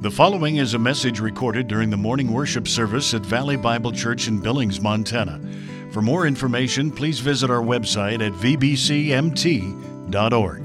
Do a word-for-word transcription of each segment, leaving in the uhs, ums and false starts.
The following is a message recorded during the morning worship service at Valley Bible Church in Billings, Montana. For more information, please visit our website at v b c m t dot org.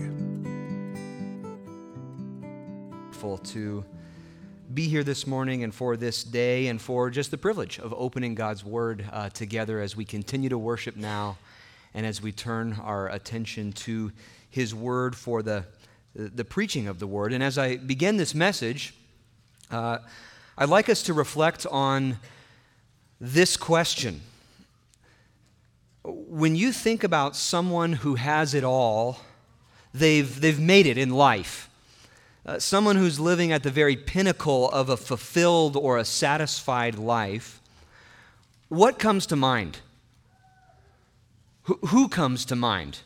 To be here this morning and for this day and for just the privilege of opening God's Word uh, together as we continue to worship now and as we turn our attention to His Word for the, the preaching of the Word. And as I begin this message, uh, I'd like us to reflect on this question. When you think about someone who has it all, they've, they've made it in life. Uh, someone who's living at the very pinnacle of a fulfilled or a satisfied life, what comes to mind? Wh- who comes to mind?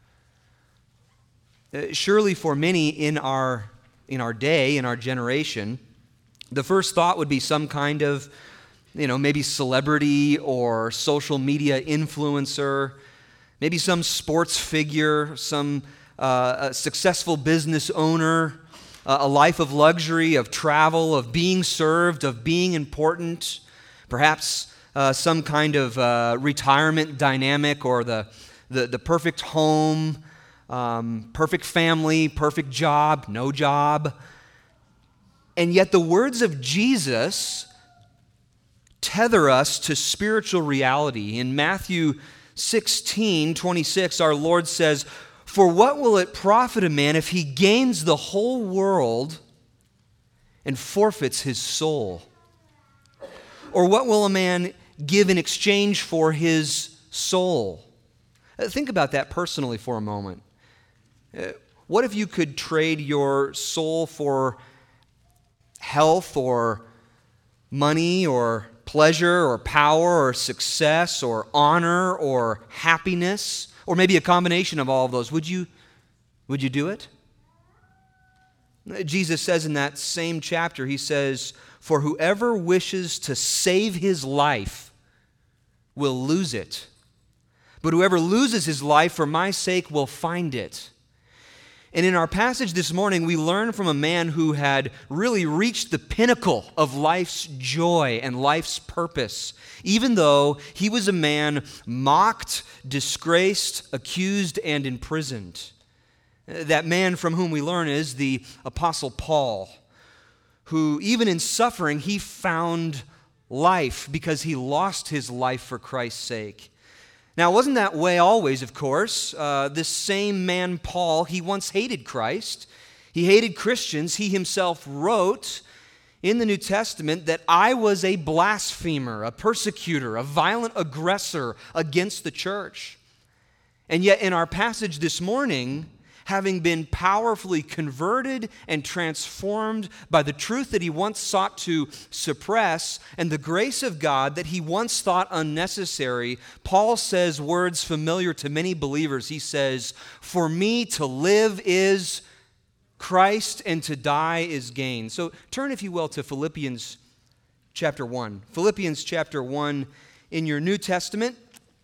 Uh, surely for many in our, in our day, in our generation, the first thought would be some kind of, you know, maybe celebrity or social media influencer, maybe some sports figure, some uh, a successful business owner, a life of luxury, of travel, of being served, of being important, perhaps uh, some kind of uh, retirement dynamic or the, the, the perfect home, um, perfect family, perfect job, no job. And yet the words of Jesus tether us to spiritual reality. In Matthew sixteen twenty-six, our Lord says, "For what will it profit a man if he gains the whole world and forfeits his soul? Or what will a man give in exchange for his soul?" Think about that personally for a moment. What if you could trade your soul for health or money or pleasure or power or success or honor or happiness? Or maybe a combination of all of those. Would you, would you do it? Jesus says in that same chapter, he says, "For whoever wishes to save his life will lose it. But whoever loses his life for my sake will find it." And in our passage this morning, we learn from a man who had really reached the pinnacle of life's joy and life's purpose, even though he was a man mocked, disgraced, accused, and imprisoned. That man from whom we learn is the Apostle Paul, who even in suffering, he found life because he lost his life for Christ's sake. Now, it wasn't that way always, of course. Uh, this same man, Paul, he once hated Christ. He hated Christians. He himself wrote in the New Testament that I was a blasphemer, a persecutor, a violent aggressor against the church. And yet in our passage this morning, having been powerfully converted and transformed by the truth that he once sought to suppress and the grace of God that he once thought unnecessary, Paul says words familiar to many believers. He says, "For me to live is Christ, and to die is gain." So turn, if you will, to Philippians chapter one. Philippians chapter one in your New Testament.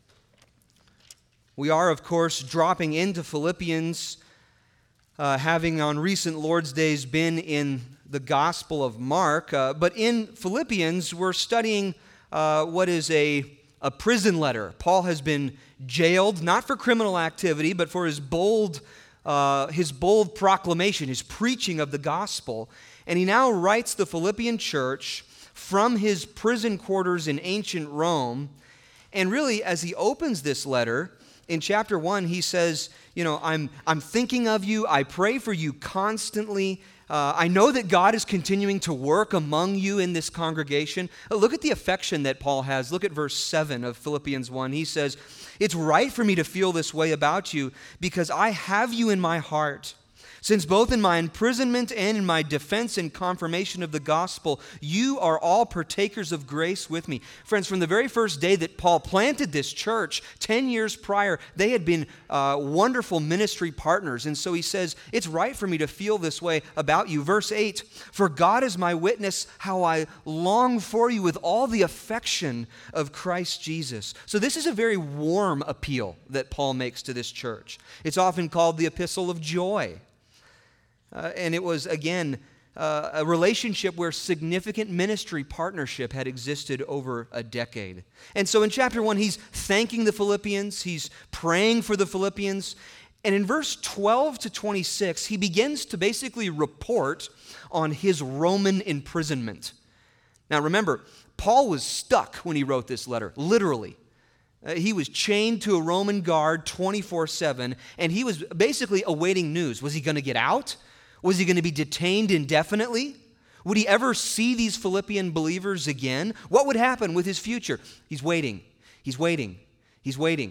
We are, of course, dropping into Philippians, Uh, having on recent Lord's Days been in the Gospel of Mark. Uh, but in Philippians, we're studying uh, what is a, a prison letter. Paul has been jailed, not for criminal activity, but for his bold, uh, his bold proclamation, his preaching of the gospel. And he now writes the Philippian church from his prison quarters in ancient Rome. And really, as he opens this letter, in chapter one, he says, you know, I'm, I'm thinking of you. I pray for you constantly. Uh, I know that God is continuing to work among you in this congregation. Uh, look at the affection that Paul has. Look at verse seven of Philippians one. He says, "It's right for me to feel this way about you because I have you in my heart. Since both in my imprisonment and in my defense and confirmation of the gospel, you are all partakers of grace with me." Friends, from the very first day that Paul planted this church, ten years prior, they had been uh, wonderful ministry partners. And so he says, it's right for me to feel this way about you. Verse eight, "For God is my witness how I long for you with all the affection of Christ Jesus." So this is a very warm appeal that Paul makes to this church. It's often called the epistle of joy. Uh, and it was, again, uh, a relationship where significant ministry partnership had existed over a decade. And so in chapter one, he's thanking the Philippians, he's praying for the Philippians, and in verse twelve to twenty-six, he begins to basically report on his Roman imprisonment. Now remember, Paul was stuck when he wrote this letter, literally. Uh, he was chained to a Roman guard twenty-four seven, and he was basically awaiting news. Was he going to get out? Was he going to be detained indefinitely? Would he ever see these Philippian believers again? What would happen with his future? He's waiting. He's waiting. He's waiting.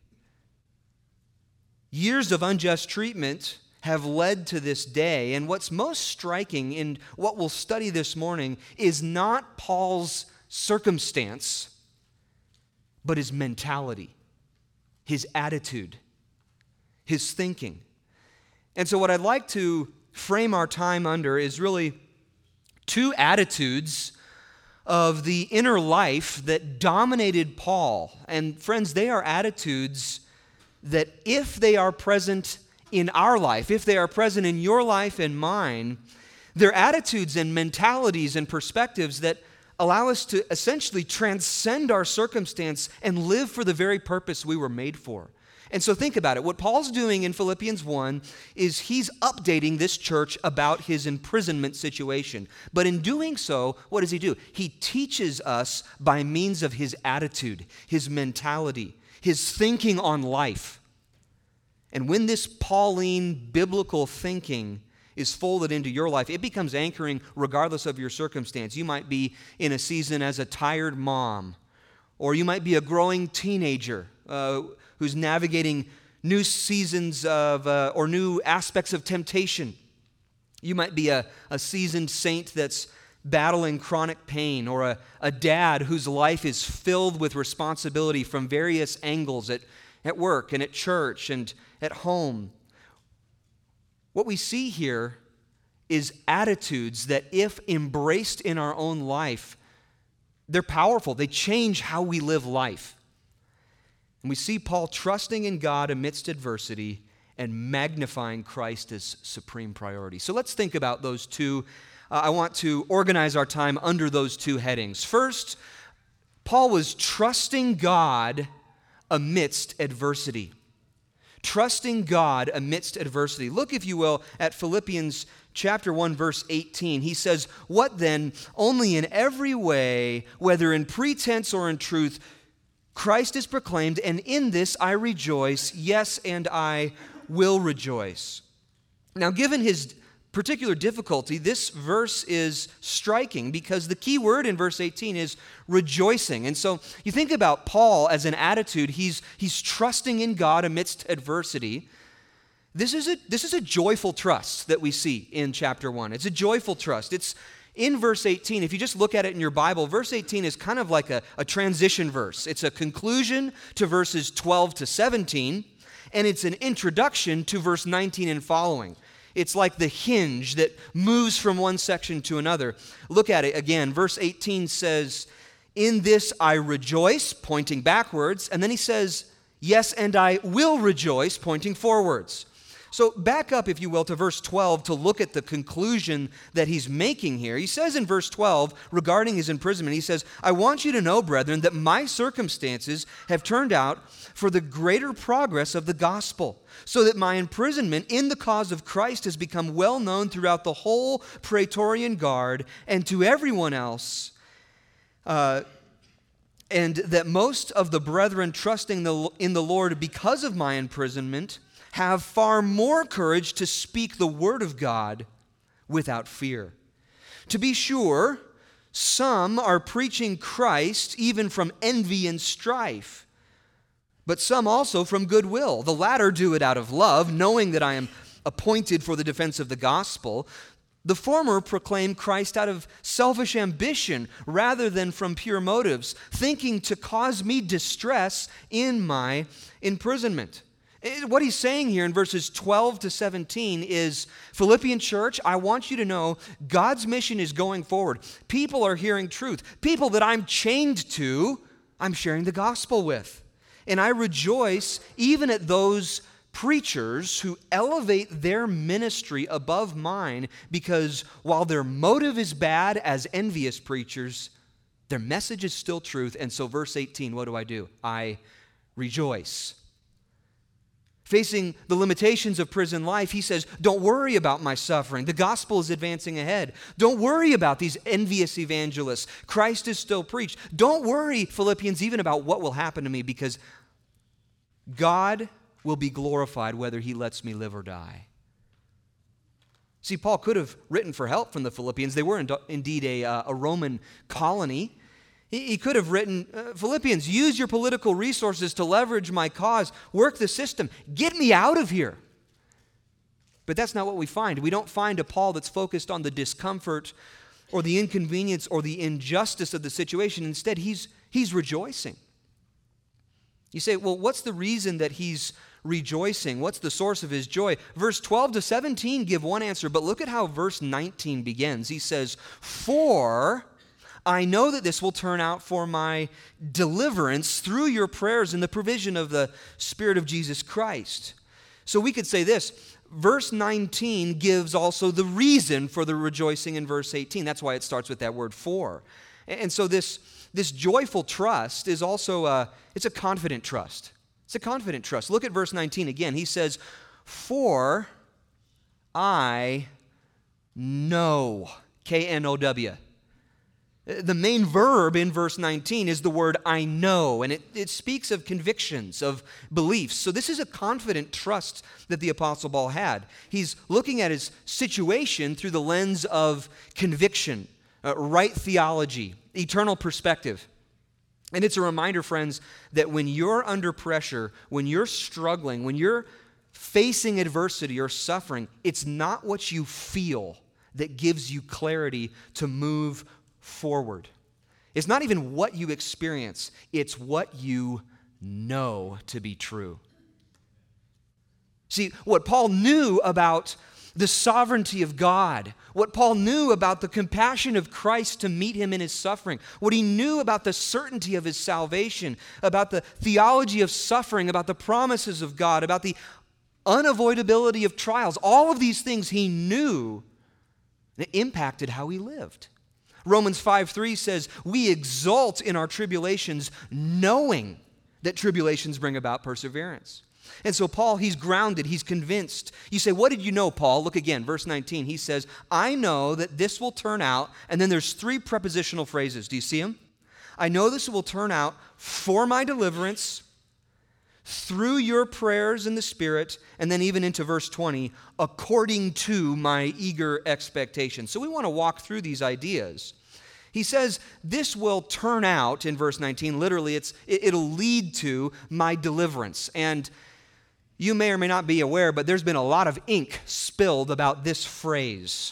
Years of unjust treatment have led to this day, and what's most striking in what we'll study this morning is not Paul's circumstance, but his mentality, his attitude, his thinking. And so what I'd like to frame our time under is really two attitudes of the inner life that dominated Paul. And friends, they are attitudes that if they are present in our life, if they are present in your life and mine, they're attitudes and mentalities and perspectives that allow us to essentially transcend our circumstance and live for the very purpose we were made for. And so think about it. What Paul's doing in Philippians one is he's updating this church about his imprisonment situation. But in doing so, what does he do? He teaches us by means of his attitude, his mentality, his thinking on life. And when this Pauline biblical thinking is folded into your life, it becomes anchoring regardless of your circumstance. You might be in a season as a tired mom, or you might be a growing teenager uh, who's navigating new seasons of uh, or new aspects of temptation. You might be a, a seasoned saint that's battling chronic pain, or a, a dad whose life is filled with responsibility from various angles at, at work and at church and at home. What we see here is attitudes that, if embraced in our own life, they're powerful. They change how we live life. And we see Paul trusting in God amidst adversity and magnifying Christ as supreme priority. So let's think about those two. Uh, I want to organize our time under those two headings. First, Paul was trusting God amidst adversity. Trusting God amidst adversity. Look, if you will, at Philippians chapter one, verse eighteen. He says, "What then? Only in every way, whether in pretense or in truth, Christ is proclaimed, and in this I rejoice, yes, and I will rejoice." Now, given his particular difficulty, this verse is striking because the key word in verse eighteen is rejoicing. And so you think about Paul as an attitude, he's, he's trusting in God amidst adversity. This is, a, this is a joyful trust that we see in chapter one. It's a joyful trust. It's in verse eighteen, if you just look at it in your Bible, verse eighteen is kind of like a, a transition verse. It's a conclusion to verses twelve to seventeen, and it's an introduction to verse nineteen and following. It's like the hinge that moves from one section to another. Look at it again. Verse eighteen says, "In this I rejoice," pointing backwards, and then he says, "Yes, and I will rejoice," pointing forwards. So back up, if you will, to verse twelve to look at the conclusion that he's making here. He says in verse twelve, regarding his imprisonment, he says, "I want you to know, brethren, that my circumstances have turned out for the greater progress of the gospel, so that my imprisonment in the cause of Christ has become well known throughout the whole Praetorian Guard and to everyone else, uh, and that most of the brethren trusting the, in the Lord because of my imprisonment have far more courage to speak the word of God without fear. To be sure, some are preaching Christ even from envy and strife, but some also from goodwill. The latter do it out of love, knowing that I am appointed for the defense of the gospel. The former proclaim Christ out of selfish ambition rather than from pure motives, thinking to cause me distress in my imprisonment." What he's saying here in verses twelve to seventeen is, Philippian church, I want you to know God's mission is going forward. People are hearing truth. People that I'm chained to, I'm sharing the gospel with. And I rejoice even at those preachers who elevate their ministry above mine because while their motive is bad as envious preachers, their message is still truth. And so verse eighteen, what do I do? I rejoice. Facing the limitations of prison life, he says, don't worry about my suffering. The gospel is advancing ahead. Don't worry about these envious evangelists. Christ is still preached. Don't worry, Philippians, even about what will happen to me, because God will be glorified whether he lets me live or die. See, Paul could have written for help from the Philippians. They were indeed a, uh, a Roman colony. He could have written, uh, Philippians, use your political resources to leverage my cause. Work the system. Get me out of here. But that's not what we find. We don't find a Paul that's focused on the discomfort or the inconvenience or the injustice of the situation. Instead, he's, he's rejoicing. You say, well, what's the reason that he's rejoicing? What's the source of his joy? Verse twelve to seventeen give one answer, but look at how verse nineteen begins. He says, for I know that this will turn out for my deliverance through your prayers and the provision of the Spirit of Jesus Christ. So we could say this, verse nineteen gives also the reason for the rejoicing in verse eighteen. That's why it starts with that word for. And so this, this joyful trust is also a, it's a confident trust. It's a confident trust. Look at verse nineteen again. He says, for I know, K N O W. The main verb in verse nineteen is the word I know, and it, it speaks of convictions, of beliefs. So this is a confident trust that the Apostle Paul had. He's looking at his situation through the lens of conviction, uh, right theology, eternal perspective. And it's a reminder, friends, that when you're under pressure, when you're struggling, when you're facing adversity or suffering, it's not what you feel that gives you clarity to move forward. It's not even what you experience, it's what you know to be true. See, what Paul knew about the sovereignty of God, what Paul knew about the compassion of Christ to meet him in his suffering, what he knew about the certainty of his salvation, about the theology of suffering, about the promises of God, about the unavoidability of trials, all of these things he knew, and it impacted how he lived. Romans five three says, we exult in our tribulations, knowing that tribulations bring about perseverance. And so Paul, he's grounded, he's convinced. You say, what did you know, Paul? Look again, verse nineteen. He says, I know that this will turn out, and then there's three prepositional phrases. Do you see them? I know this will turn out for my deliverance, through your prayers in the Spirit, and then even into verse twenty, according to my eager expectation. So we want to walk through these ideas. He says, this will turn out, in verse nineteen, literally, it's, it'll lead to my deliverance. And you may or may not be aware, but there's been a lot of ink spilled about this phrase.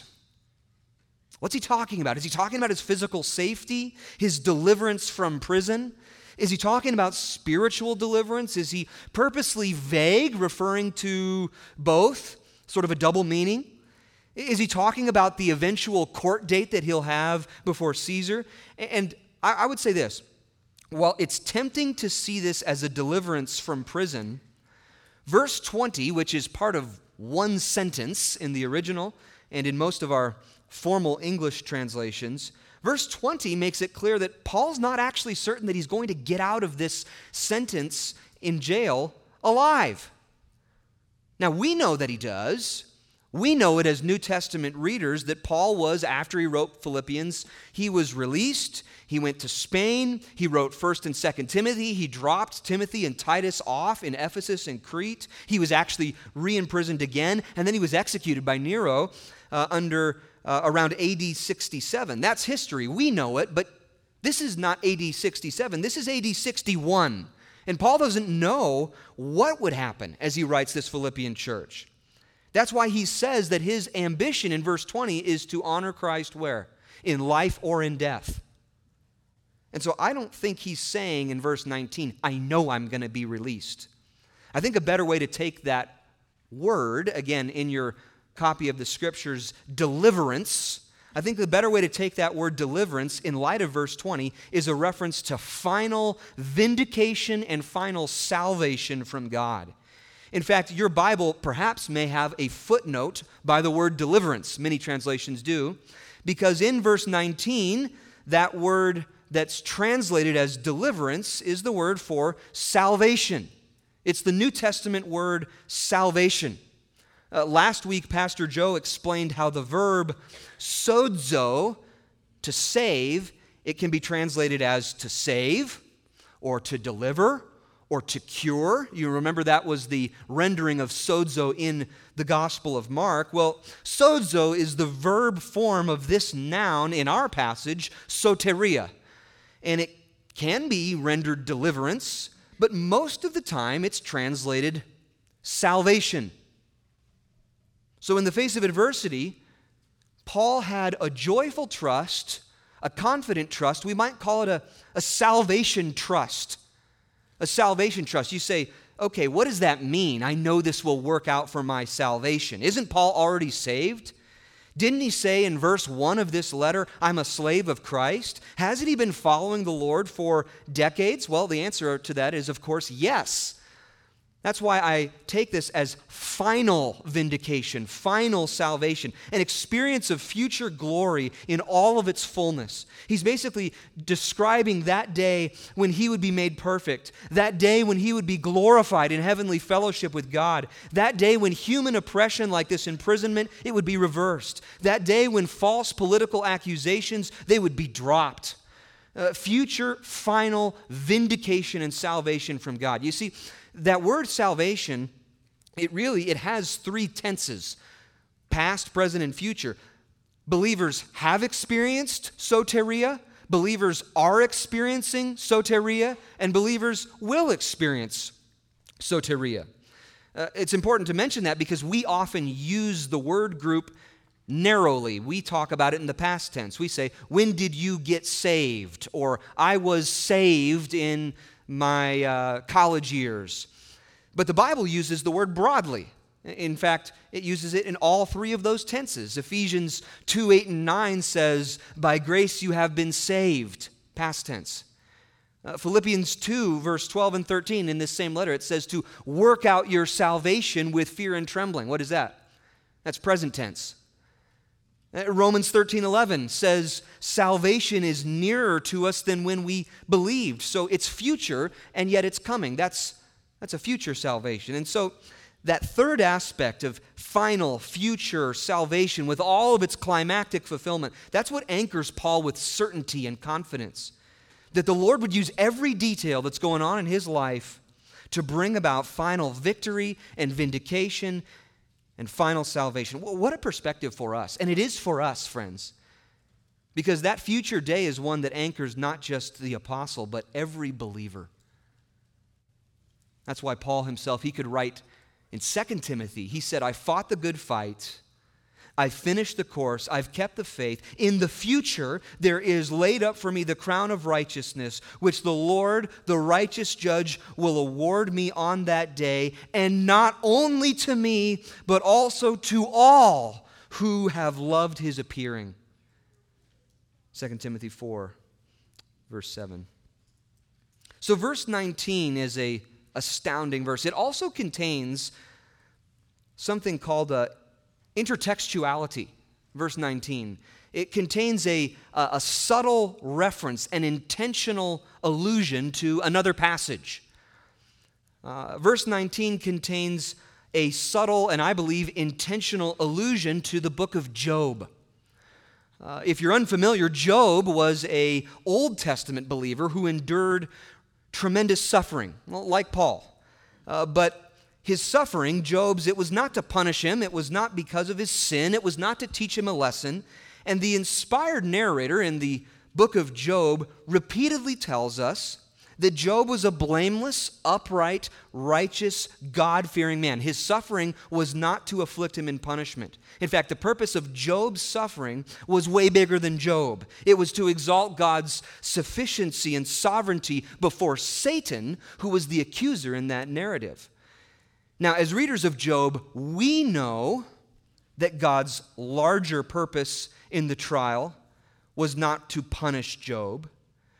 What's he talking about? Is he talking about his physical safety, his deliverance from prison? Is he talking about spiritual deliverance? Is he purposely vague, referring to both, sort of a double meaning? Is he talking about the eventual court date that he'll have before Caesar? And I would say this, while it's tempting to see this as a deliverance from prison, verse twenty, which is part of one sentence in the original and in most of our formal English translations, verse twenty makes it clear that Paul's not actually certain that he's going to get out of this sentence in jail alive. Now, we know that he does. We know it as New Testament readers that Paul was, after he wrote Philippians, he was released. He went to Spain. He wrote First and Second Timothy. He dropped Timothy and Titus off in Ephesus and Crete. He was actually re-imprisoned again, and then he was executed by Nero uh, under uh, around A D sixty-seven. That's history. We know it, but this is not A D sixty-seven. This is A D sixty-one. And Paul doesn't know what would happen as he writes this Philippian church. That's why he says that his ambition in verse twenty is to honor Christ where? In life or in death. And so I don't think he's saying in verse nineteen, I know I'm going to be released. I think a better way to take that word, again, in your copy of the scriptures, deliverance, I think the better way to take that word deliverance in light of verse twenty is a reference to final vindication and final salvation from God. In fact, your Bible perhaps may have a footnote by the word deliverance. Many translations do, because in verse nineteen, that word that's translated as deliverance is the word for salvation. It's the New Testament word salvation. Uh, last week, Pastor Joe explained how the verb sozo, to save, it can be translated as to save, or to deliver, or to cure. You remember that was the rendering of sozo in the Gospel of Mark. Well, sozo is the verb form of this noun in our passage, soteria. And it can be rendered deliverance, but most of the time it's translated salvation. So in the face of adversity, Paul had a joyful trust, a confident trust. We might call it a, a salvation trust. A salvation trust. You say, okay, what does that mean? I know this will work out for my salvation. Isn't Paul already saved? Didn't he say in verse one of this letter, I'm a slave of Christ? Hasn't he been following the Lord for decades? Well, the answer to that is, of course, yes. That's why I take this as final vindication, final salvation, an experience of future glory in all of its fullness. He's basically describing that day when he would be made perfect, that day when he would be glorified in heavenly fellowship with God, that day when human oppression like this imprisonment, it would be reversed, that day when false political accusations, they would be dropped. Uh, future final vindication and salvation from God. You see, that word salvation, it really, it has three tenses, past, present, and future. Believers have experienced soteria, believers are experiencing soteria, and believers will experience soteria. Uh, it's important to mention that because we often use the word group narrowly. We talk about it in the past tense. We say, when did you get saved? Or I was saved in my uh, college years. But the Bible uses the word broadly. In fact, it uses it in all three of those tenses. Ephesians two, eight, and nine says, by grace you have been saved, past tense. Uh, Philippians two, verse twelve and thirteen, in this same letter, it says to work out your salvation with fear and trembling. What is that? That's present tense. Uh, Romans thirteen, eleven says salvation is nearer to us than when we believed. So it's future, and yet it's coming. That's, that's a future salvation. And so that third aspect of final, future salvation with all of its climactic fulfillment, that's what anchors Paul with certainty and confidence. That the Lord would use every detail that's going on in his life to bring about final victory and vindication and final salvation. What a perspective for us. And it is for us, friends. Because that future day is one that anchors not just the apostle, but every believer. That's why Paul himself, he could write in Second Timothy, he said, I fought the good fight. I finished the course. I've kept the faith. In the future, there is laid up for me the crown of righteousness, which the Lord, the righteous judge, will award me on that day, and not only to me, but also to all who have loved his appearing. Second Timothy four, verse seven. So verse nineteen is a astounding verse. It also contains something called a intertextuality, verse nineteen. It contains a, a, a subtle reference, an intentional allusion to another passage. Uh, verse nineteen contains a subtle and I believe intentional allusion to the book of Job. Uh, if you're unfamiliar, Job was an Old Testament believer who endured tremendous suffering, well, like Paul. Uh, but his suffering, Job's, it was not to punish him. It was not because of his sin. It was not to teach him a lesson. And the inspired narrator in the book of Job repeatedly tells us that Job was a blameless, upright, righteous, God-fearing man. His suffering was not to afflict him in punishment. In fact, the purpose of Job's suffering was way bigger than Job. It was to exalt God's sufficiency and sovereignty before Satan, who was the accuser in that narrative. Now, as readers of Job, we know that God's larger purpose in the trial was not to punish Job,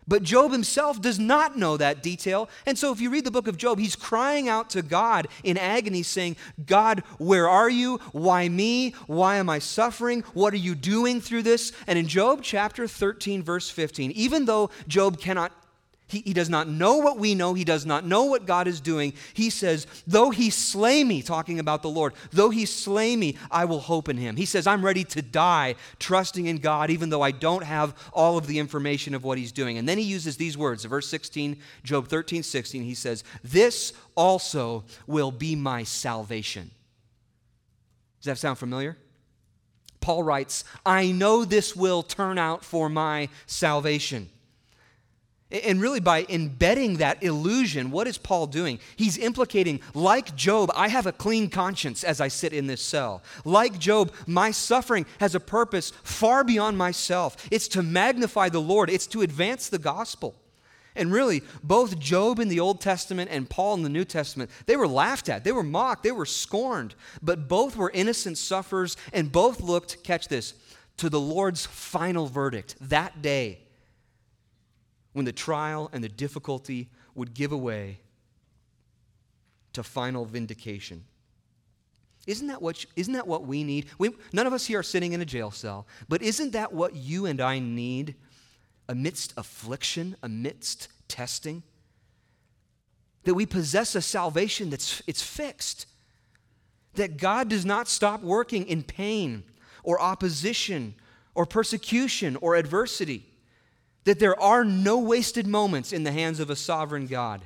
But Job himself does not know that detail. And so if you read the book of Job, he's crying out to God in agony saying, God, where are you? Why me? Why am I suffering? What are you doing through this? And in Job chapter thirteen, verse fifteen, even though Job cannot He, he does not know what we know. He does not know what God is doing. He says, though he slay me, talking about the Lord, though he slay me, I will hope in him. He says, I'm ready to die trusting in God, even though I don't have all of the information of what he's doing. And then he uses these words, verse sixteen, Job thirteen, sixteen. He says, this also will be my salvation. Does that sound familiar? Paul writes, I know this will turn out for my salvation. And really, by embedding that illusion, what is Paul doing? He's implicating, like Job, I have a clean conscience as I sit in this cell. Like Job, my suffering has a purpose far beyond myself. It's to magnify the Lord. It's to advance the gospel. And really, both Job in the Old Testament and Paul in the New Testament, they were laughed at, they were mocked, they were scorned. But both were innocent sufferers, and both looked, catch this, to the Lord's final verdict that day, when the trial and the difficulty would give way to final vindication. Isn't that what, isn't that what we need? We, none of us here are sitting in a jail cell, but isn't that what you and I need amidst affliction, amidst testing? That we possess a salvation that's it's fixed. That God does not stop working in pain or opposition or persecution or adversity. That there are no wasted moments in the hands of a sovereign God.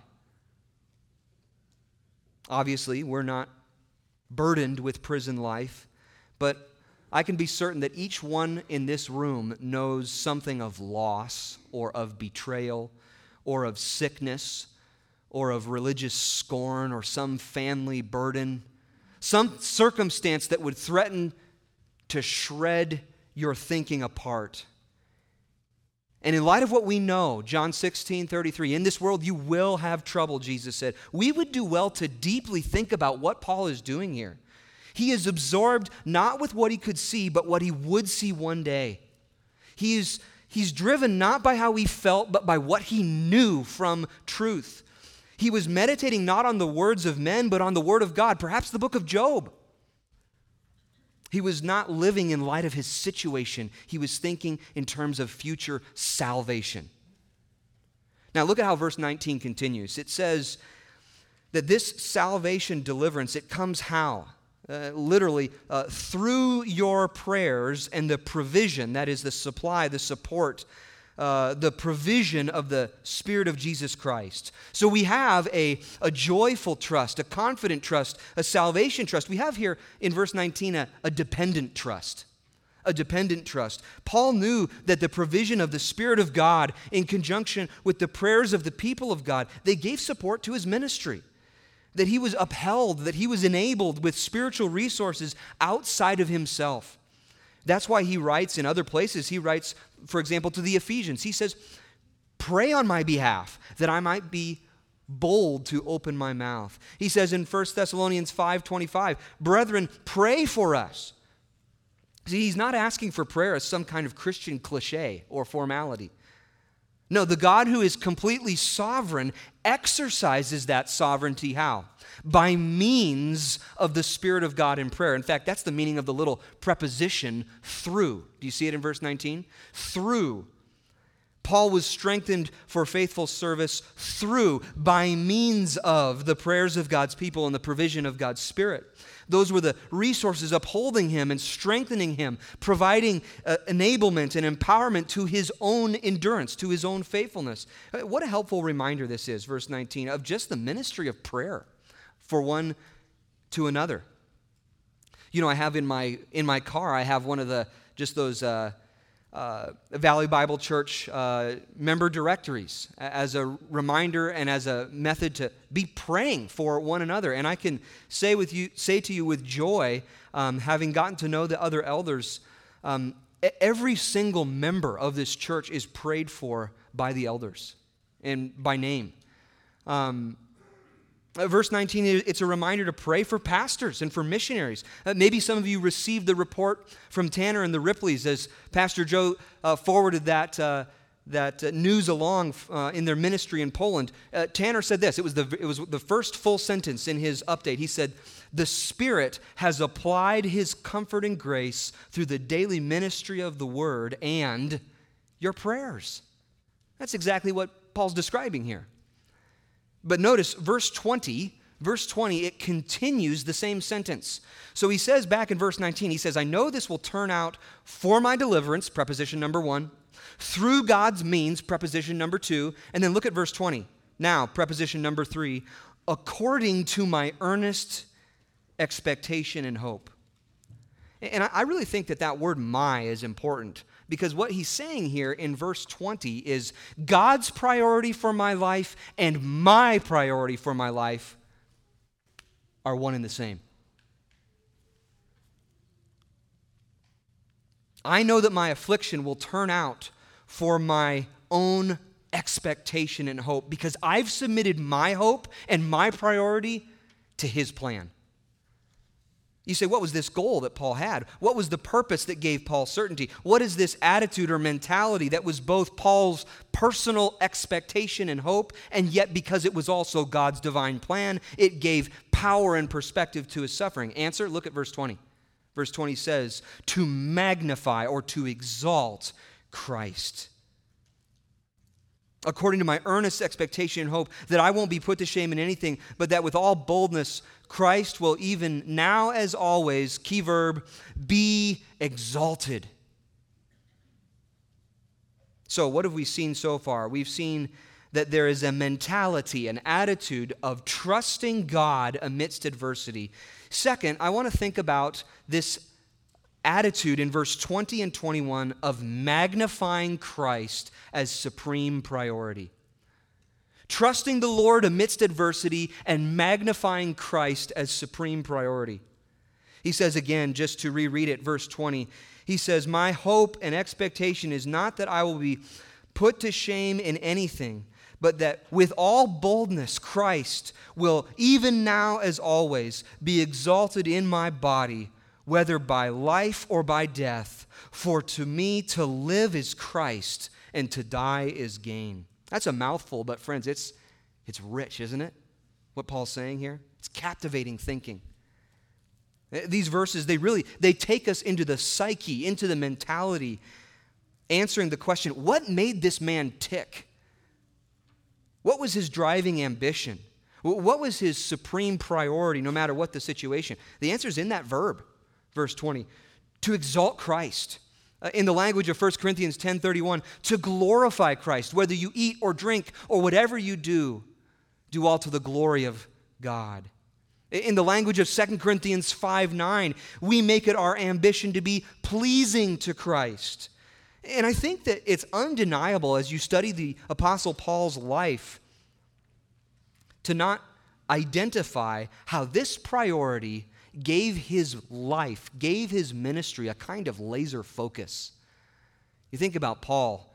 Obviously, we're not burdened with prison life, but I can be certain that each one in this room knows something of loss or of betrayal or of sickness or of religious scorn or some family burden, some circumstance that would threaten to shred your thinking apart. And in light of what we know, John sixteen thirty-three, in this world you will have trouble, Jesus said, we would do well to deeply think about what Paul is doing here. He is absorbed not with what he could see, but what he would see one day. He is, he's driven not by how he felt, but by what he knew from truth. He was meditating not on the words of men, but on the word of God, perhaps the book of Job. He was not living in light of his situation. He was thinking in terms of future salvation. Now look at how verse nineteen continues. It says that this salvation deliverance, it comes how? Uh, literally, uh, through your prayers and the provision, that is the supply, the support, Uh, the provision of the Spirit of Jesus Christ. So we have a, a joyful trust, a confident trust, a salvation trust. We have here in verse nineteen a, a dependent trust. A dependent trust. Paul knew that the provision of the Spirit of God in conjunction with the prayers of the people of God, they gave support to his ministry. That he was upheld, that he was enabled with spiritual resources outside of himself. That's why he writes in other places, he writes, for example, to the Ephesians. He says, pray on my behalf that I might be bold to open my mouth. He says in First Thessalonians five twenty-five, brethren, pray for us. See, he's not asking for prayer as some kind of Christian cliche or formality. No, the God who is completely sovereign exercises that sovereignty how? By means of the Spirit of God in prayer. In fact, that's the meaning of the little preposition through. Do you see it in verse nineteen? Through. Paul was strengthened for faithful service through, by means of the prayers of God's people and the provision of God's Spirit. Those were the resources upholding him and strengthening him, providing uh, enablement and empowerment to his own endurance, to his own faithfulness. What a helpful reminder this is, verse nineteen, of just the ministry of prayer for one to another. You know, I have in my in my car, I have one of the, just those uh, uh, Valley Bible Church uh, member directories as a reminder and as a method to be praying for one another. And I can say with you, say to you with joy, um, having gotten to know the other elders, um, every single member of this church is prayed for by the elders and by name. Um, Verse nineteen, it's a reminder to pray for pastors and for missionaries. Uh, maybe some of you received the report from Tanner and the Ripleys as Pastor Joe uh, forwarded that, uh, that uh, news along uh, in their ministry in Poland, uh, Tanner said this. It was, the, it was the first full sentence in his update. He said, "The Spirit has applied His comforting grace through the daily ministry of the Word and your prayers." That's exactly what Paul's describing here. But notice verse twenty, verse twenty, it continues the same sentence. So he says back in verse nineteen, he says, "I know this will turn out for my deliverance," preposition number one, "through God's means," preposition number two, and then look at verse twenty. Now, preposition number three, "according to my earnest expectation and hope." And I really think that that word "my" is important, because what he's saying here in verse twenty is God's priority for my life and my priority for my life are one and the same. I know that my affliction will turn out for my own expectation and hope because I've submitted my hope and my priority to His plan. You say, what was this goal that Paul had? What was the purpose that gave Paul certainty? What is this attitude or mentality that was both Paul's personal expectation and hope, and yet because it was also God's divine plan, it gave power and perspective to his suffering? Answer, look at verse twenty. Verse twenty says, to magnify or to exalt Christ. According to my earnest expectation and hope that I won't be put to shame in anything, but that with all boldness Christ will even now as always, key verb, be exalted. So what have we seen so far? We've seen that there is a mentality, an attitude of trusting God amidst adversity. Second, I want to think about this attitude in verse twenty and twenty-one of magnifying Christ as supreme priority. Trusting the Lord amidst adversity and magnifying Christ as supreme priority. He says again, just to reread it, verse twenty, he says, my hope and expectation is not that I will be put to shame in anything, but that with all boldness Christ will, even now as always, be exalted in my body, whether by life or by death. For to me to live is Christ, and to die is gain. That's a mouthful, but friends, it's, it's rich, isn't it? What Paul's saying here? It's captivating thinking. These verses, they really, they take us into the psyche, into the mentality, answering the question, what made this man tick? What was his driving ambition? What was his supreme priority, no matter what the situation? The answer is in that verb, verse twenty, to exalt Christ. Uh, in the language of First Corinthians ten thirty-one, to glorify Christ. Whether you eat or drink or whatever you do, do all to the glory of God. In the language of Second Corinthians five nine, we make it our ambition to be pleasing to Christ. And I think that it's undeniable as you study the Apostle Paul's life to not identify how this priority gave his life, gave his ministry a kind of laser focus. You think about Paul,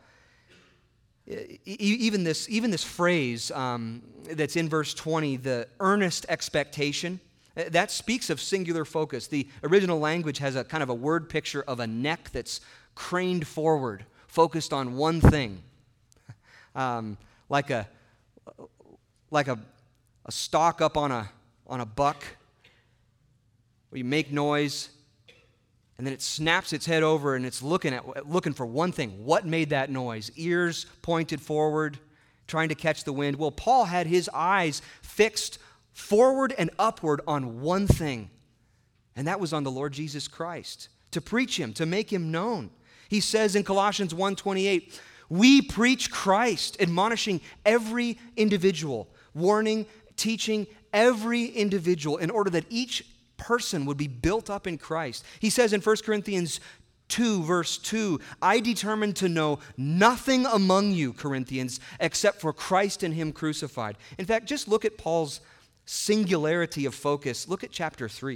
even this, even this phrase um, that's in verse twenty, the earnest expectation, that speaks of singular focus. The original language has a kind of a word picture of a neck that's craned forward, focused on one thing, um, like a like a, a stalk up on a on a buck. Where you make noise, and then it snaps its head over, and it's looking at looking for one thing. What made that noise? Ears pointed forward, trying to catch the wind. Well, Paul had his eyes fixed forward and upward on one thing, and that was on the Lord Jesus Christ, to preach Him, to make Him known. He says in Colossians one twenty-eight, we preach Christ, admonishing every individual, warning, teaching every individual in order that each person would be built up in Christ. He says in First Corinthians two, verse two, I determined to know nothing among you, Corinthians, except for Christ and Him crucified. In fact, just look at Paul's singularity of focus. Look at chapter three.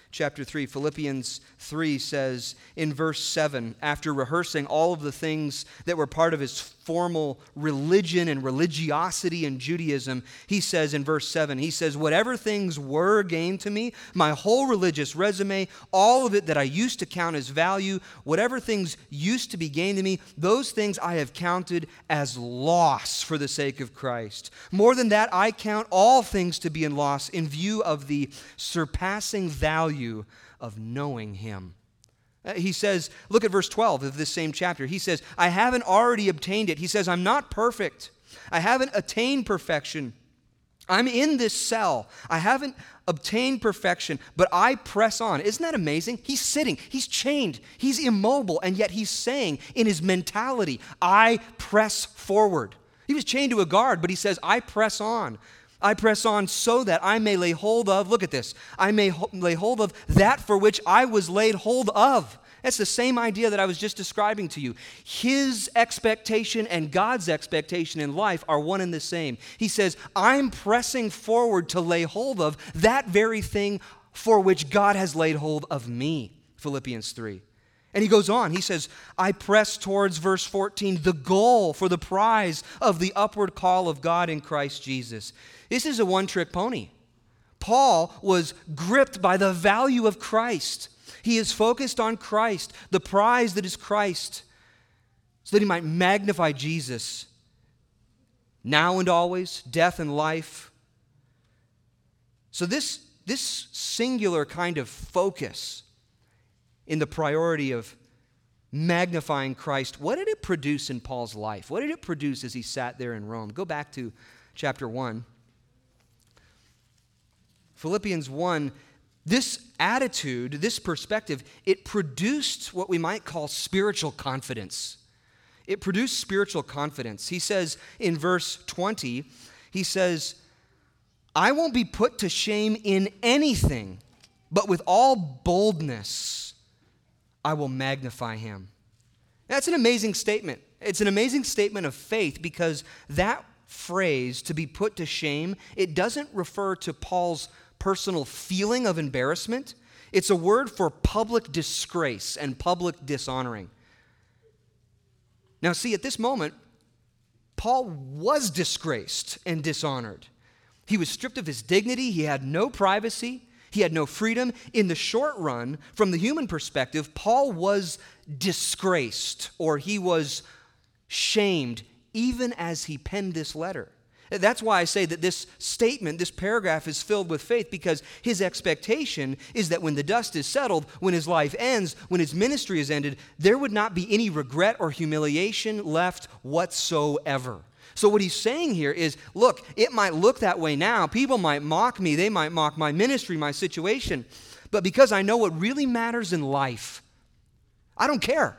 chapter three. Philippians three says in verse seven, after rehearsing all of the things that were part of his formal religion and religiosity in Judaism, he says in verse seven, he says, whatever things were gained to me, my whole religious resume, all of it that I used to count as value, whatever things used to be gained to me, those things I have counted as loss for the sake of Christ. More than that, I count all things to be in loss in view of the surpassing value of knowing him. Uh, He says, look at verse twelve of this same chapter. He says, I haven't already obtained it. He says, I'm not perfect. I haven't attained perfection. I'm in this cell. I haven't obtained perfection, but I press on. Isn't that amazing? He's sitting, he's chained, he's immobile, and yet he's saying in his mentality, I press forward. He was chained to a guard, but he says, I press on. I press on so that I may lay hold of, look at this, I may ho- lay hold of that for which I was laid hold of. That's the same idea that I was just describing to you. His expectation and God's expectation in life are one and the same. He says, I'm pressing forward to lay hold of that very thing for which God has laid hold of me, Philippians three. And he goes on, he says, I press towards, verse fourteen, the goal for the prize of the upward call of God in Christ Jesus. This is a one-trick pony. Paul was gripped by the value of Christ. He is focused on Christ, the prize that is Christ, so that he might magnify Jesus now and always, death and life. So this, this singular kind of focus in the priority of magnifying Christ, what did it produce in Paul's life? What did it produce as he sat there in Rome? Go back to chapter one. Philippians one, this attitude, this perspective, it produced what we might call spiritual confidence. It produced spiritual confidence. He says in verse twenty, he says, I won't be put to shame in anything, but with all boldness I will magnify him. That's an amazing statement. It's an amazing statement of faith because that phrase, to be put to shame, it doesn't refer to Paul's personal feeling of embarrassment. It's a word for public disgrace and public dishonoring. Now, see, at this moment, Paul was disgraced and dishonored. He was stripped of his dignity. He had no privacy. He had no freedom. In the short run, from the human perspective, Paul was disgraced or he was shamed even as he penned this letter. That's why I say that this statement, this paragraph is filled with faith because his expectation is that when the dust is settled, when his life ends, when his ministry is ended, there would not be any regret or humiliation left whatsoever. So what he's saying here is, look, it might look that way now. People might mock me. They might mock my ministry, my situation. But because I know what really matters in life, I don't care.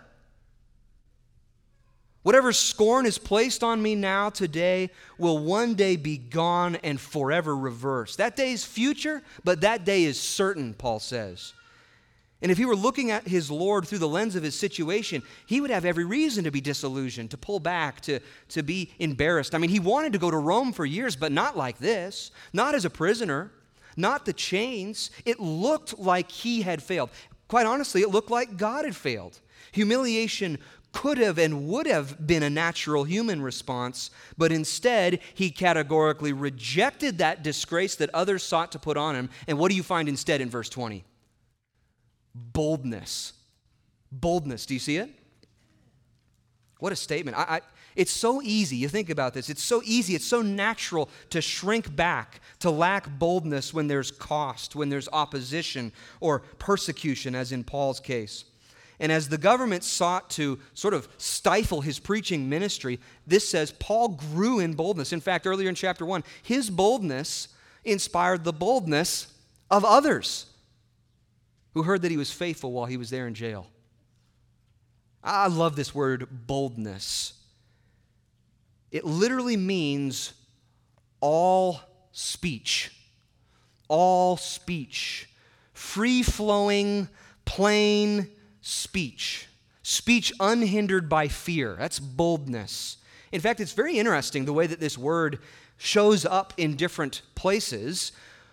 Whatever scorn is placed on me now today will one day be gone and forever reversed. That day is future, but that day is certain, Paul says. And if he were looking at his Lord through the lens of his situation, he would have every reason to be disillusioned, to pull back, to, to be embarrassed. I mean, he wanted to go to Rome for years, but not like this, not as a prisoner, not the chains. It looked like he had failed. Quite honestly, it looked like God had failed. Humiliation could have and would have been a natural human response, but instead he categorically rejected that disgrace that others sought to put on him. And what do you find instead in verse twenty? Boldness. Boldness. Do you see it? What a statement. I, I, it's so easy. You think about this. It's so easy. It's so natural to shrink back, to lack boldness when there's cost, when there's opposition or persecution, as in Paul's case. And as the government sought to sort of stifle his preaching ministry, this says Paul grew in boldness. In fact, earlier in chapter one, his boldness inspired the boldness of others who heard that he was faithful while he was there in jail. I love this word, boldness. It literally means all speech. All speech. Free-flowing, plain speech. Speech unhindered by fear. That's boldness. In fact, it's very interesting the way that this word shows up in different places.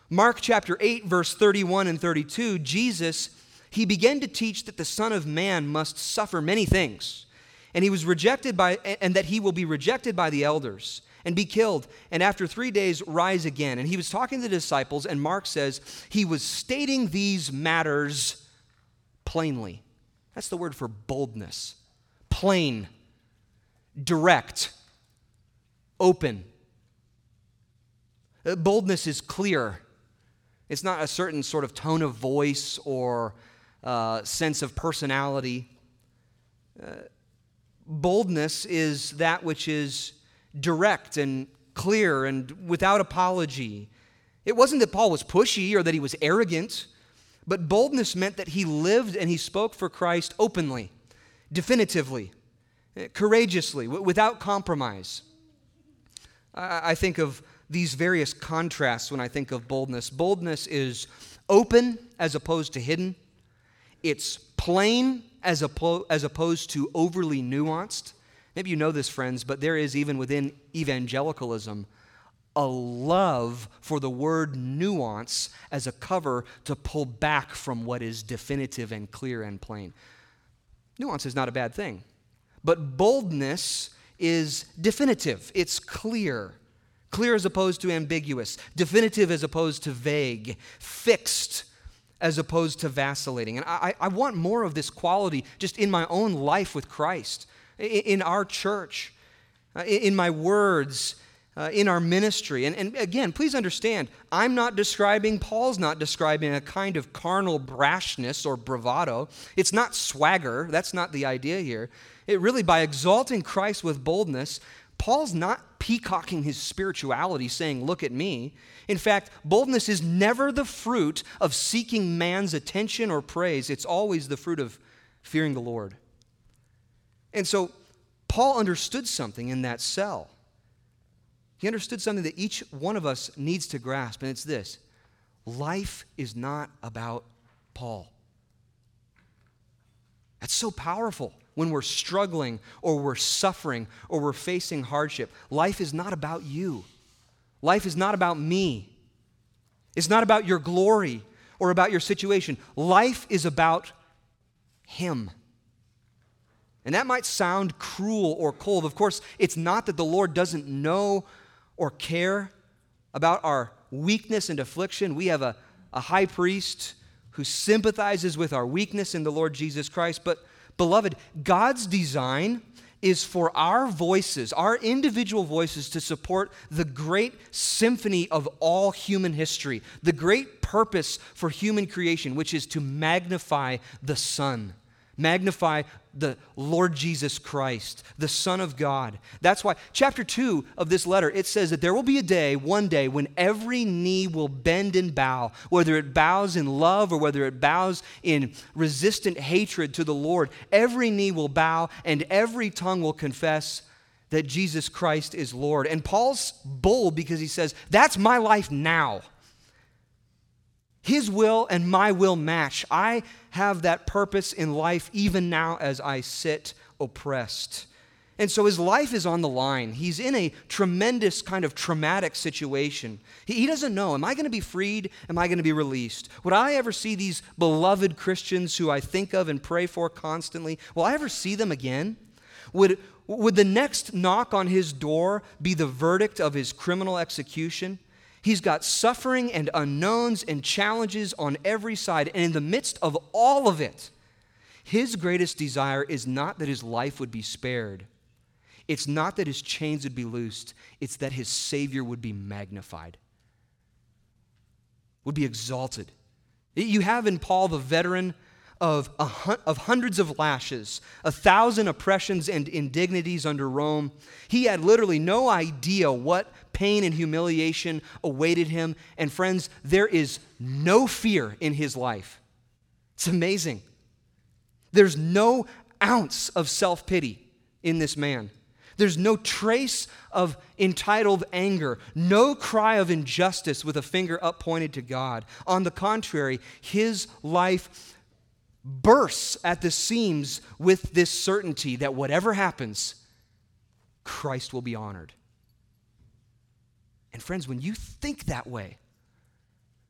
Mark chapter eight, verse thirty-one and thirty-two, Jesus, he began to teach that the Son of Man must suffer many things, and he was rejected by, and that he will be rejected by the elders and be killed, and after three days rise again. And he was talking to the disciples, and Mark says he was stating these matters plainly. That's the word for boldness. Plain, direct, open. Uh, Boldness is clear. It's not a certain sort of tone of voice or uh, sense of personality. Uh, boldness is that which is direct and clear and without apology. It wasn't that Paul was pushy or that he was arrogant, but boldness meant that he lived and he spoke for Christ openly, definitively, courageously, w- without compromise. I-, I think of these various contrasts when I think of boldness. Boldness is open as opposed to hidden. It's plain as, oppo- as opposed to overly nuanced. Maybe you know this, friends, but there is, even within evangelicalism, a love for the word nuance as a cover to pull back from what is definitive and clear and plain. Nuance is not a bad thing, but boldness is definitive. It's clear. Clear as opposed to ambiguous, definitive as opposed to vague, fixed as opposed to vacillating. And I, I want more of this quality just in my own life with Christ, in our church, in my words, uh, in our ministry. And, and again, please understand, I'm not describing, Paul's not describing a kind of carnal brashness or bravado. It's not swagger. That's not the idea here. It really, by exalting Christ with boldness, Paul's not peacocking his spirituality, saying, look at me. In fact, boldness is never the fruit of seeking man's attention or praise. It's always the fruit of fearing the Lord. And so Paul understood something in that cell. He understood something that each one of us needs to grasp, and it's this: life is not about Paul. That's so powerful. When we're struggling or we're suffering or we're facing hardship, life is not about you. Life is not about me. It's not about your glory or about your situation. Life is about Him. And that might sound cruel or cold. Of course, it's not that the Lord doesn't know or care about our weakness and affliction. We have a, a high priest who sympathizes with our weakness in the Lord Jesus Christ. But beloved, God's design is for our voices, our individual voices, to support the great symphony of all human history, the great purpose for human creation, which is to magnify the Son, magnify the Lord Jesus Christ, the Son of God. That's why chapter two of this letter, it says that there will be a day, one day, when every knee will bend and bow, whether it bows in love or whether it bows in resistant hatred to the Lord. Every knee will bow and every tongue will confess that Jesus Christ is Lord. And Paul's bold because he says, that's my life now. His will and my will match. I have that purpose in life even now as I sit oppressed. And so his life is on the line. He's in a tremendous kind of traumatic situation. He, he doesn't know, am I going to be freed? Am I going to be released? Would I ever see these beloved Christians who I think of and pray for constantly? Will I ever see them again? Would, would the next knock on his door be the verdict of his criminal execution? He's got suffering and unknowns and challenges on every side. And in the midst of all of it, his greatest desire is not that his life would be spared. It's not that his chains would be loosed. It's that his Savior would be magnified, would be exalted. You have in Paul the veteran of, a, of hundreds of lashes, a thousand oppressions and indignities under Rome. He had literally no idea what pain and humiliation awaited him. And friends, there is no fear in his life. It's amazing. There's no ounce of self-pity in this man. There's no trace of entitled anger, no cry of injustice with a finger up pointed to God. On the contrary, his life bursts at the seams with this certainty that whatever happens, Christ will be honored. And friends, when you think that way,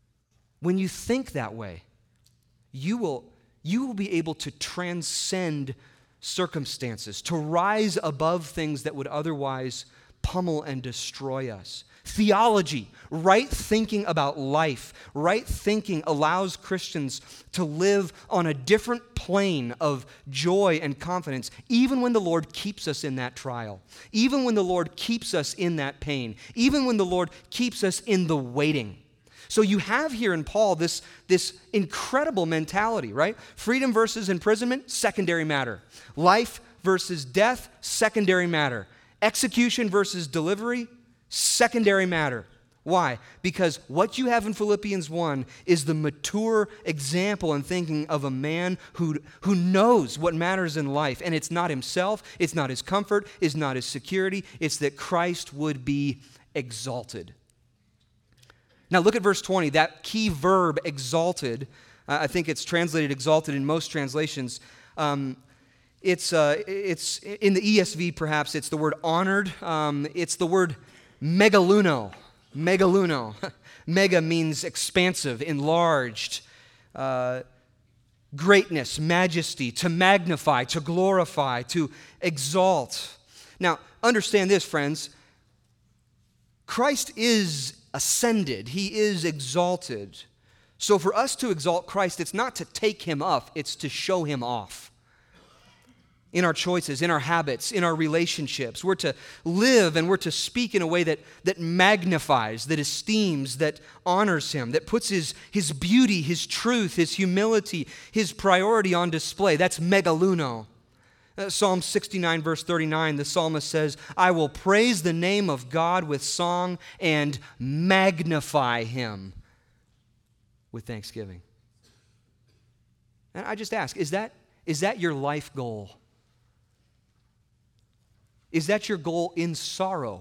When you think that way, you will, you will be able to transcend circumstances, to rise above things that would otherwise pummel and destroy us. Theology, right thinking about life, right thinking allows Christians to live on a different plane of joy and confidence, even when the Lord keeps us in that trial, even when the Lord keeps us in that pain, even when the Lord keeps us in the waiting. So you have here in Paul this, this incredible mentality, right? Freedom versus imprisonment, secondary matter. Life versus death, secondary matter. Execution versus delivery, secondary matter. Why? Because what you have in Philippians one is the mature example and thinking of a man who, who knows what matters in life. And it's not himself, it's not his comfort, it's not his security, it's that Christ would be exalted. Now look at verse twenty, that key verb, exalted. Uh, I think it's translated exalted in most translations. Um, it's, uh, it's in the E S V perhaps, it's the word honored. Um, it's the word megaluno. Megaluno. Mega means expansive, enlarged, uh, greatness, majesty, to magnify, to glorify, to exalt. Now, understand this, friends. Christ is ascended. He is exalted. So for us to exalt Christ, it's not to take him up, it's to show him off. In our choices, in our habits, in our relationships. We're to live and we're to speak in a way that, that magnifies, that esteems, that honors him, that puts his, his beauty, his truth, his humility, his priority on display. That's megaluno. Uh, Psalm sixty-nine, verse thirty-nine, the psalmist says, I will praise the name of God with song and magnify him with thanksgiving. And I just ask, is that, is that your life goal? Is that your goal in sorrow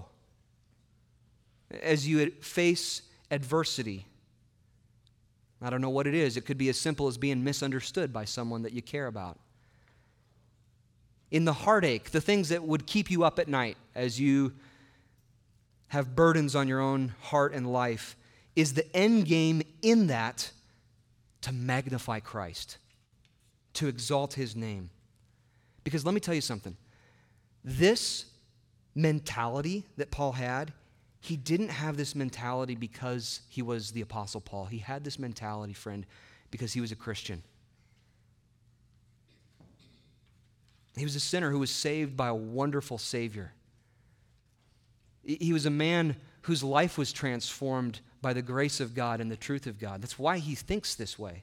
as you face adversity? I don't know what it is. It could be as simple as being misunderstood by someone that you care about. In the heartache, the things that would keep you up at night as you have burdens on your own heart and life, is the end game in that to magnify Christ, to exalt his name. Because let me tell you something. This mentality that Paul had, he didn't have this mentality because he was the Apostle Paul. He had this mentality, friend, because he was a Christian. He was a sinner who was saved by a wonderful Savior. He was a man whose life was transformed by the grace of God and the truth of God. That's why he thinks this way.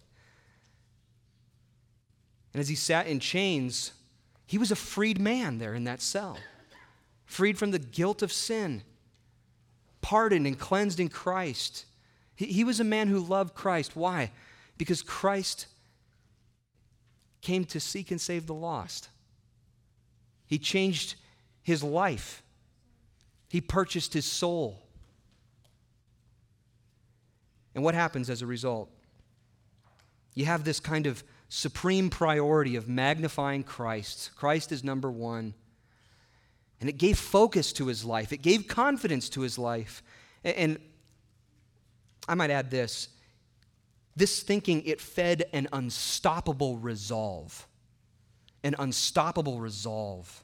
And as he sat in chains, he was a freed man there in that cell, freed from the guilt of sin, pardoned and cleansed in Christ. He, he was a man who loved Christ. Why? Because Christ came to seek and save the lost. He changed his life. He purchased his soul. And what happens as a result? You have this kind of supreme priority of magnifying Christ. Christ is number one. And it gave focus to his life. It gave confidence to his life. And I might add this. This thinking, it fed an unstoppable resolve. An unstoppable resolve.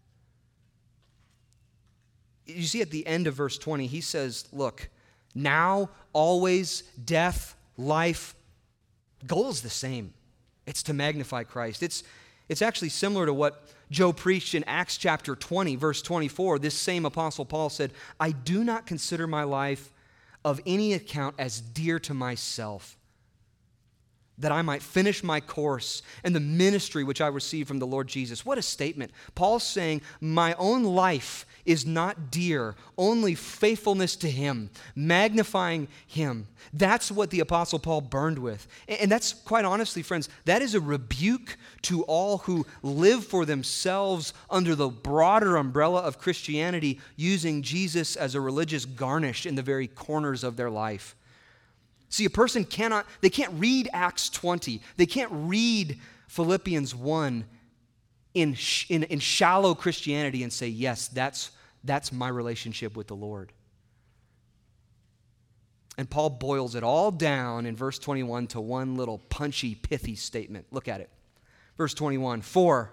You see at the end of verse twenty, he says, look, now, always, death, life, goal is the same. It's to magnify Christ. It's, it's actually similar to what Joe preached in Acts chapter twenty, verse twenty-four. This same Apostle Paul said, I do not consider my life of any account as dear to myself, that I might finish my course and the ministry which I received from the Lord Jesus. What a statement. Paul's saying, my own life is not dear, only faithfulness to him, magnifying him. That's what the Apostle Paul burned with. And that's, quite honestly, friends, that is a rebuke to all who live for themselves under the broader umbrella of Christianity, using Jesus as a religious garnish in the very corners of their life. See, a person cannot, they can't read Acts twenty. They can't read Philippians one in, in, in shallow Christianity and say, yes, that's, that's my relationship with the Lord. And Paul boils it all down in verse twenty-one to one little punchy, pithy statement. Look at it. Verse twenty-one, for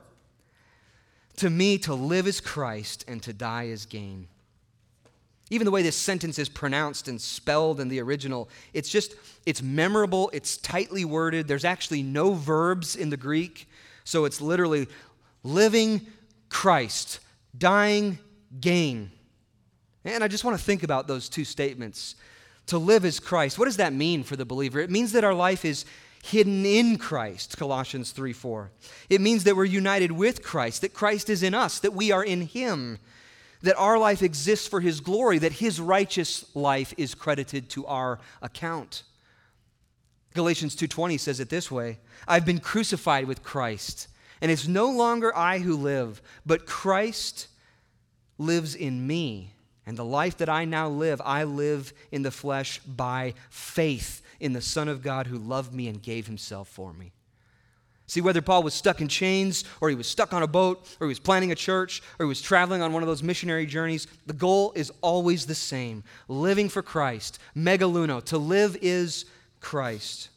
to me to live is Christ and to die is gain. Even the way this sentence is pronounced and spelled in the original, it's just, it's memorable, it's tightly worded. There's actually no verbs in the Greek. So it's literally living Christ, dying gain. And I just want to think about those two statements. To live is Christ. What does that mean for the believer? It means that our life is hidden in Christ, Colossians three four. It means that we're united with Christ, that Christ is in us, that we are in Him, that our life exists for His glory, that His righteous life is credited to our account. Galatians two twenty says it this way, I've been crucified with Christ, and it's no longer I who live, but Christ lives in me. And the life that I now live, I live in the flesh by faith in the Son of God who loved me and gave Himself for me. See, whether Paul was stuck in chains, or he was stuck on a boat, or he was planting a church, or he was traveling on one of those missionary journeys, the goal is always the same. Living for Christ. Megaluno. To live is Christ.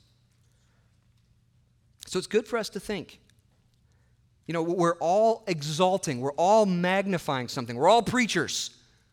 So it's good for us to think. You know, we're all exalting. We're all magnifying something. We're all preachers.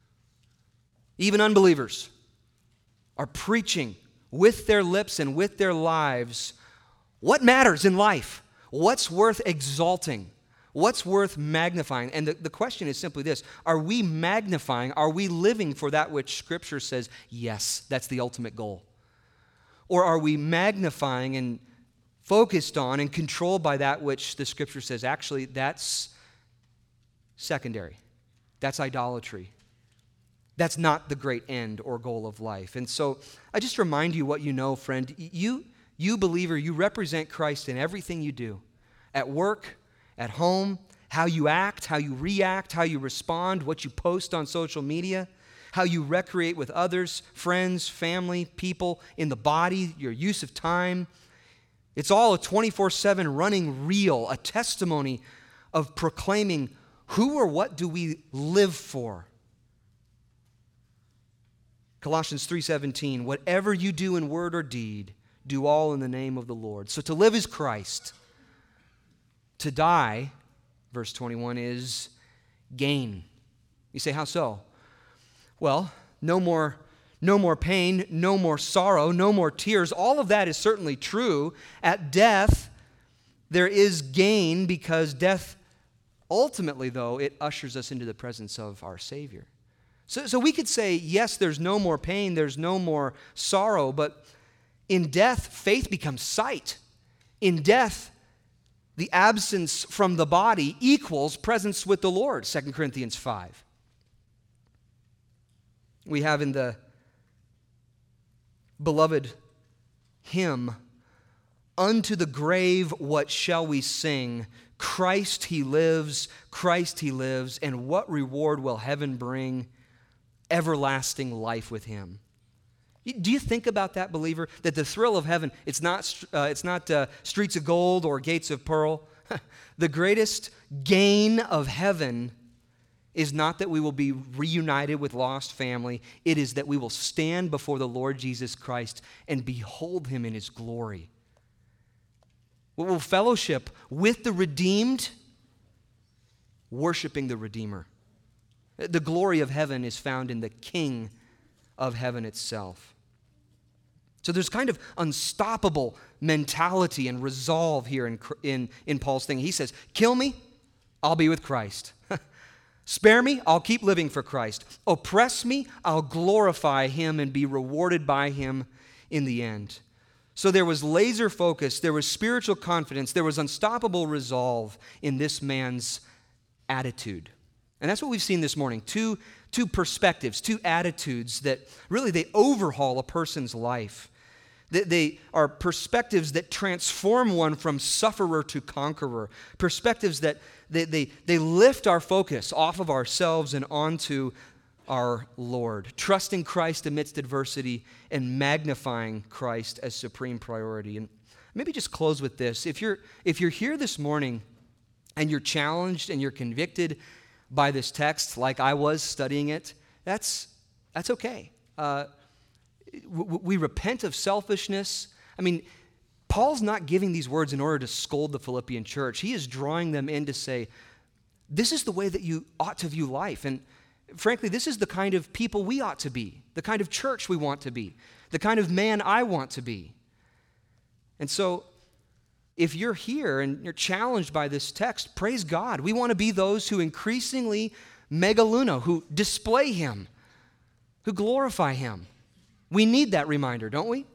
Even unbelievers are preaching with their lips and with their lives what matters in life, what's worth exalting, what's worth magnifying. And the, the question is simply this, are we magnifying, are we living for that which Scripture says, yes, that's the ultimate goal? Or are we magnifying and focused on and controlled by that which the Scripture says, actually, that's secondary, that's idolatry. That's not the great end or goal of life. And so I just remind you what you know, friend. You, you believer, you represent Christ in everything you do. At work, at home, how you act, how you react, how you respond, what you post on social media, how you recreate with others, friends, family, people, in the body, your use of time. It's all a twenty-four seven running reel, a testimony of proclaiming who or what do we live for. Colossians three seventeen, whatever you do in word or deed, do all in the name of the Lord. So to live is Christ. To die, verse twenty-one, is gain. You say, how so? Well, no more, no more pain, no more sorrow, no more tears. All of that is certainly true. At death, there is gain because death, ultimately, though, it ushers us into the presence of our Savior. So, so we could say, yes, there's no more pain, there's no more sorrow, but in death, faith becomes sight. In death, the absence from the body equals presence with the Lord, Second Corinthians five. We have in the beloved hymn, unto the grave what shall we sing? Christ He lives, Christ He lives, and what reward will heaven bring? Everlasting life with Him. Do you think about that, believer? That the thrill of heaven, it's not, uh, it's not uh, streets of gold or gates of pearl. The greatest gain of heaven is not that we will be reunited with lost family. It is that we will stand before the Lord Jesus Christ and behold Him in His glory. We will fellowship with the redeemed, worshiping the Redeemer. The glory of heaven is found in the King of heaven itself. So there's kind of unstoppable mentality and resolve here in, in, in Paul's thing. He says, kill me, I'll be with Christ. Spare me, I'll keep living for Christ. Oppress me, I'll glorify Him and be rewarded by Him in the end. So there was laser focus, there was spiritual confidence, there was unstoppable resolve in this man's attitude. And that's what we've seen this morning. Two, two perspectives, two attitudes that really they overhaul a person's life. They, they are perspectives that transform one from sufferer to conqueror. Perspectives that they, they, they lift our focus off of ourselves and onto our Lord. Trusting Christ amidst adversity and magnifying Christ as supreme priority. And maybe just close with this. If you're, if you're here this morning and you're challenged and you're convicted by this text like I was studying it, that's, that's okay. Uh, we repent of selfishness. I mean, Paul's not giving these words in order to scold the Philippian church. He is drawing them in to say, this is the way that you ought to view life. And frankly, this is the kind of people we ought to be, the kind of church we want to be, the kind of man I want to be. And so, if you're here and you're challenged by this text, praise God. We want to be those who increasingly megaluno, who display Him, who glorify Him. We need that reminder, don't we?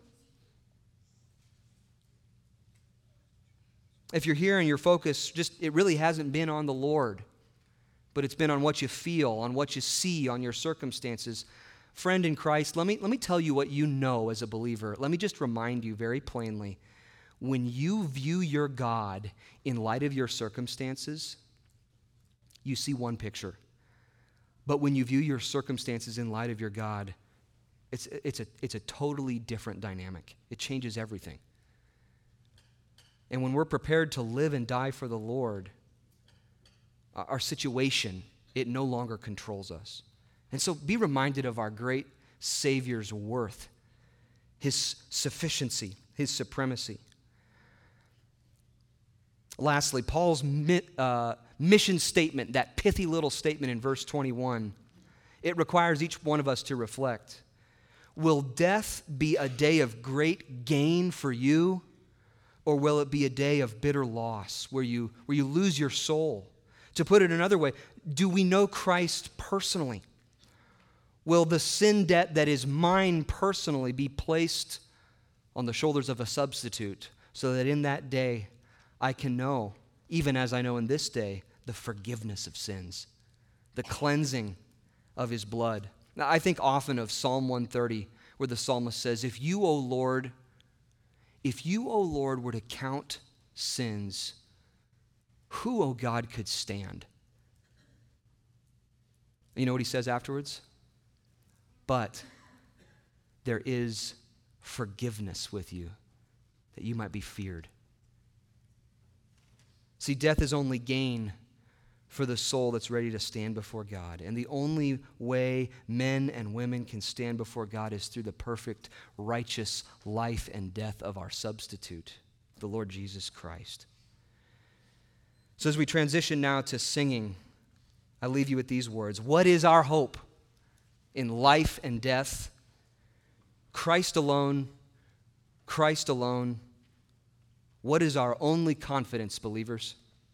If you're here and your focus just, it really hasn't been on the Lord, but it's been on what you feel, on what you see, on your circumstances, friend in Christ, let me, let me tell you what you know as a believer. Let me just remind you very plainly. When you view your God in light of your circumstances, you see one picture. But when you view your circumstances in light of your God, it's, it's, a, it's a totally different dynamic. It changes everything. And when we're prepared to live and die for the Lord, our situation, it no longer controls us. And so be reminded of our great Savior's worth, His sufficiency, His supremacy. Lastly, Paul's mi- uh, mission statement, that pithy little statement in verse twenty-one, it requires each one of us to reflect. Will death be a day of great gain for you, or will it be a day of bitter loss where you, where you lose your soul? To put it another way, do we know Christ personally? Will the sin debt that is mine personally be placed on the shoulders of a substitute so that in that day I can know, even as I know in this day, the forgiveness of sins, the cleansing of His blood? Now, I think often of Psalm one thirty, where the psalmist says, If you, O Lord, if you, O Lord, were to count sins, who, O God, could stand? You know what he says afterwards? But there is forgiveness with you, that you might be feared. See, death is only gain for the soul that's ready to stand before God. And the only way men and women can stand before God is through the perfect, righteous life and death of our substitute, the Lord Jesus Christ. So as we transition now to singing, I leave you with these words. What is our hope in life and death? Christ alone, Christ alone. What is our only confidence, believers?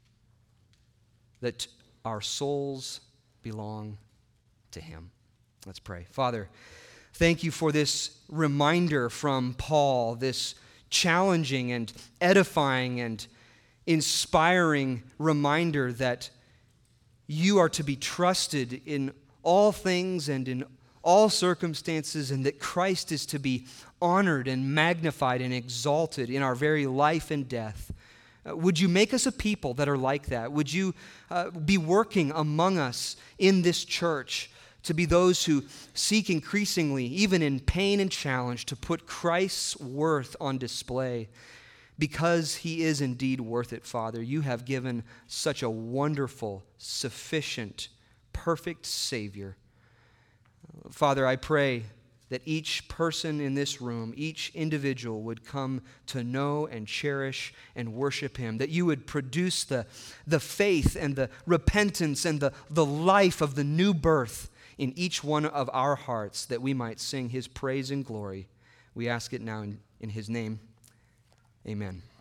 That our souls belong to Him. Let's pray. Father, thank you for this reminder from Paul, this challenging and edifying and inspiring reminder that you are to be trusted in all things and in all circumstances, and that Christ is to be honored and magnified and exalted in our very life and death. Uh, would you make us a people that are like that? Would you uh, be working among us in this church to be those who seek increasingly, even in pain and challenge, to put Christ's worth on display? Because He is indeed worth it, Father. You have given such a wonderful, sufficient, perfect Savior. Father, I pray that each person in this room, each individual would come to know and cherish and worship Him, that you would produce the, the faith and the repentance and the, the life of the new birth in each one of our hearts, that we might sing His praise and glory. We ask it now in, in His name. Amen.